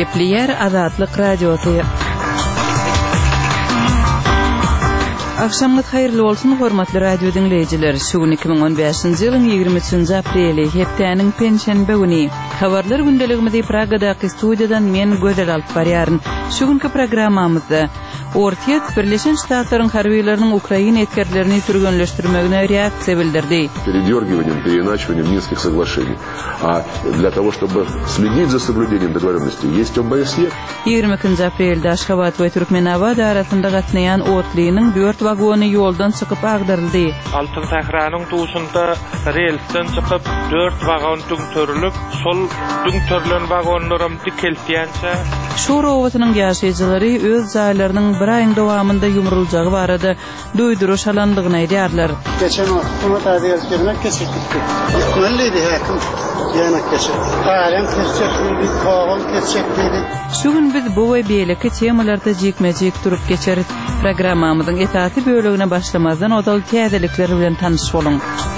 Gepliyer Azatlyk Radiosu. Akşamlık hayırlı olsun hormatly radio dinleyijiler. Şugun 2015-nji ýylyň 23-nji apreli hepdeniň penşenbe güni. Habarlar gündeligimizde Pragadaky studiýadan men Gözel alyp barýaryn. Şugunky programmamyzda Ortiýet Birleşen Ştatlaryň harbiýetleriniň Ukraina etkerlerini türgünleşdirmegine reaksiýa bildirdi. Передёргиванием, переиначиванием Минских соглашений. А для того, чтобы следить за соблюдением договоренностей, есть ОБСЕ. 22 aprelde Aşgabat we Türkmenabad arasynda gatnaýan otlynyň 4 wagony ýoldan çykyp agdaryldy. Altyn Tahranyň tuğusunda relsden çykyp 4 wagon törilip, sol törilen wagonlarym dikeltýänçe Şur owatynyň ýaşaýjylary öz zaýlarynyň bir aýyň dowamında ýumruljagy barada duýduruş alandygyny aýdýarlar. Geçen hukumat adiyet gelmek kesildi. Öyleydi hakim. Yana kesildi. Halen kesildi, kağıl kesildi. Şugun biz bu we beýleki temalarda jekmejek durup geçerit. Programmamyzyň etaty bölügine başlamazdan odal täzelikler bilen tanyş boluň.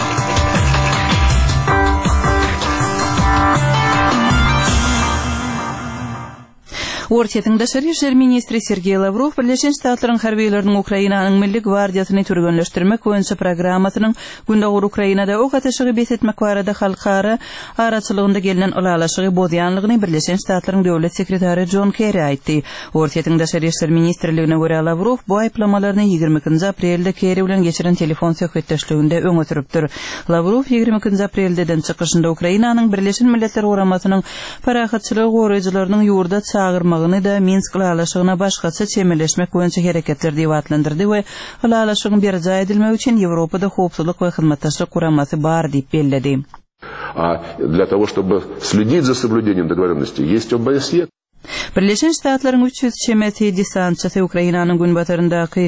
Ortiýetiň daşary işler ministri Sergey Lavrov Birleşen Ştatlaryň harbiýetleriniň Ukrainanyň Milli Gwardiýasyny türgünleşdirmek boýunça programmasynyň gündäki Ukrainada ok ateşigi besetmek barada halkara araçylygynda gelinen ulalaşygy bozýanlygyny Birleşen Ştatlaryň döwlet sekretary John Kerry aýtdy. Ortiýetiň daşary işler ministrligine görä Lavrov bu aýplamalaryny 22 aprelde Kerry bilen geçiren telefon söhbetdeşliginde öňe sürüpdir. Lavrov 22 aprelden çykyşynda Ukrainanyň Birleşen Milletler Guramasanyň parahatçylygy goraýjylarynyň ýurda çağırmagyny da Minsk ulalaşygyna başgaça çemeleşmek boýunça hereketler diýip atlandyrdy we ulalaşygyň berja edilmegi üçin Ýewropada howpsuzlyk we hyzmatdaşlyk guramasy bar diýip bellädi. А для того, чтобы следить за соблюдением договоренностей, есть ОБСЕ. Birleşen Ştatlaryň 300 çemeti desantçysy Ukrainanyň günbataryndaky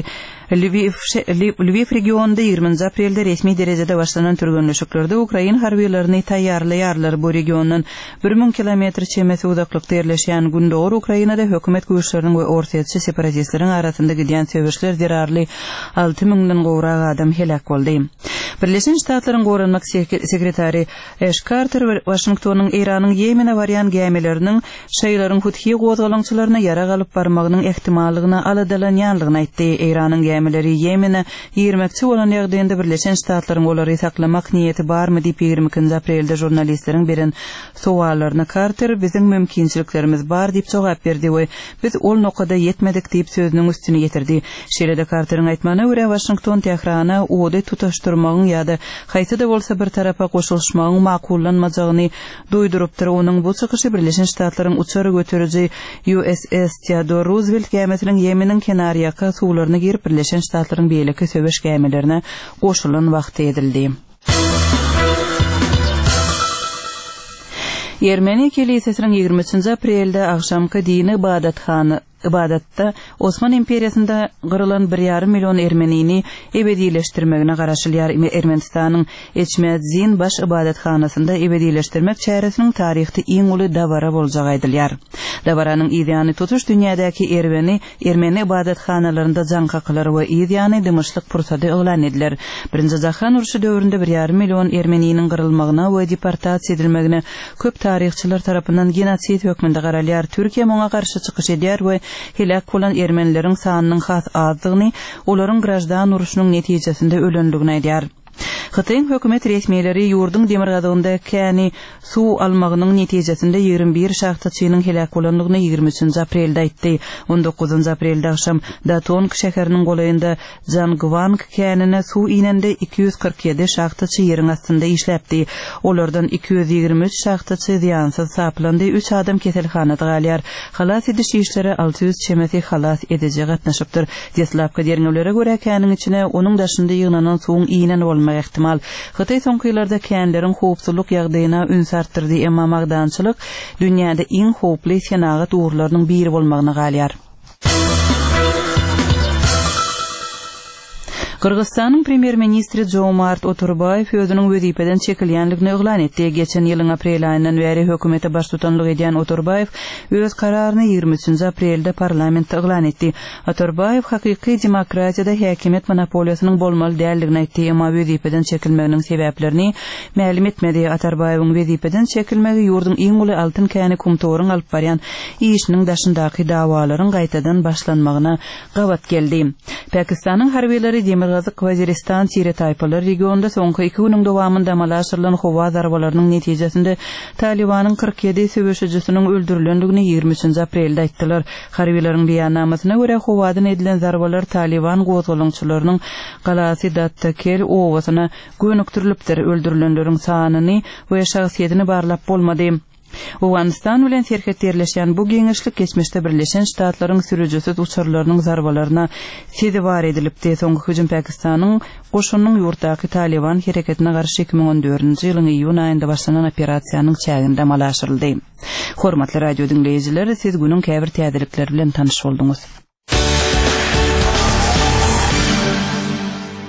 Lviv regionunda 20 aprelde resmi derejede başlanan türgünleşiklerde Ukraina harbiýetlerini taýýarlaýarlar. Bu regiondan 1000 kilometr çemeti uzaklykda ýerleşýän gündäki Ukrainada hökümet güýçleriniň we ortaýatçy separatistleriň arasynda gidýän söwüşler derarly 6000-den gowrak adam helak boldy. Birleşen Ştatlaryň Goranmak sekretary Ash Carter Washingtonyň Iranyň Ýemene barýan gemileriniň şeýlerin Huthi gozgalançylaryna ýara galyp barmagynyň ehtimallygyna aladalanýanlygyny aýtdy. Iranyň gemileri Ýemene ýermekçi bolan ýagdaýynda Birleşen Ştatlaryň olary saklamak niýeti barmy diýip 22 aprelde jurnalistleriň beren sowallaryna Carter biziň mümkinçiliklerimiz bar diýip jogap berdi we biz ol nokada ýetmedik diýip sözüniň üstüne getirdi. Şeýle-de Carteryň aýtmanyna görä Washington Tehrana ody tutaşdyrmagyň ýa-da haýsy da bolsa bir tarafa goşulmagyň makullanmajagyny duýdurupdyr. Onuň bu çykyşy Birleşen Ştatlaryň uçary götürüji USS Theodore Roosevelt gemesiniň Ýemeniň kenarýaky suwlaryna girip Birleşen Ştatlaryň beýleki söwüş gemilerine goşulan wagty edildi. Ermeni kilisesining 23 aprelde akşamky dini ibadatda Osman imperiýasynda gyrylan 1,5 million ermenini ebedileşdirmegine garaşylýar. Ermenistanyň Eçmedzin baş ibadathanasynda ebedileşdirmek çäresiniň taryhda iň uly dabara boljagy aýdylýar. Dabaranyň ideýany tutuş dünýädäki ermeni ibadatxanalarynda jaňkaklary we ideýany dymyşlyk pursady elan ediler. Birinji jahan uruşy döwründe 1,5 million ermeniniň gyrylmagyna we deportasiýa edilmegine köp taryhçylar tarapyndan genosit hökmünde garalýar. Türkiýe muňa garşy çykyş edýär we helak bolan ermenileriň sanynyň has azdygyny, olaryň grajdan uruşunyň netijesinde ölenligini aýdýar. Xitayň hökümet resmiýetleri ýurduň demir gadygynda käni suw almagynyň netijesinde 21 şahtaçynyň helak bolanlygyny 23 aprelde aýtdy. 19 aprelde akşam Datonk şäheriniň golayynda Jangwang känine suw inende 247 şahtaçy ýeriň astynda işläpdi. Olardan 223 şahtaçy ýansyz saplandy. 3 adam keselhanada galýar. Halas ediş işleri 600 çemeti halas edije gatnaşypdyr. Deslapka derňewlere görä käniň içine onuň daşynda ýygnanan suwuň iýnen bolmagy ihtimal. Xitay soňky ýyllarda känleriň howpsuzlyk ýagdaýyna üns artdyrdy, emma magdançylyk dünýäde iň howply senagat uğurlarynyň biri bolmagyna galýar. Kırgızstanyň premier ministri Jomart Oturbayev özüniň wezipeden çekilýänligini eglan etdi. Geçen ýylyň aprel aýyndan beri hökümete baş tutanlyk edýän Oturbayev öz kararyny 23 aprelde parlamentde eglan etdi. Oturbayev hakyky demokratiýada häkimet monopoliýasynyň bolmaly däldigini aýtdy, emma wezipeden çekilmeginiň sebäplerini ma'lum etmedi. Oturbayewiň wezipeden çekilmegi ýurduň iň uly altyn käni kumtoryň alyp barýan işiniň daşyndaky dawalaryň gaýtadan başlanmagyna gabat geldi. Pakistanyň harbiýleri Demirgazyk Waziristan Sire taýpalar regionda soňky 2 güniň dowamında amallaşdyrylan howa zarbalarynyň netijesinde Talibanyň 47 söwüşçüsiniň öldürilendigini 23 aprelde aýtdylar. Harbiýleriň beýannamasyna görä howadan edilen zarbalar Taliban gozgolunçylarynyň galasy Dattakel owasyna gönükdirilipdir. Öldürilenleriň sanyny we şahsiýetini barlap bolmady. Awganistan bilen serhetlerleşen bu geňeşlik geçmişde Birleşen Ştatlaryň sürüjüsiz uçurlarynyň zarbalaryna sezibar edilipdi. Soňky hüjüm Pakistanyň goşunyň ýurtdaky Taliban hereketine garşy 2014-nji ýylyň iýun aýynda başlanan operasiýanyň çäginde amallaşdyryldy. Hormatly radio dinleýijiler, siz günüň käbir täzelikleri bilen tanyş bolduňuz.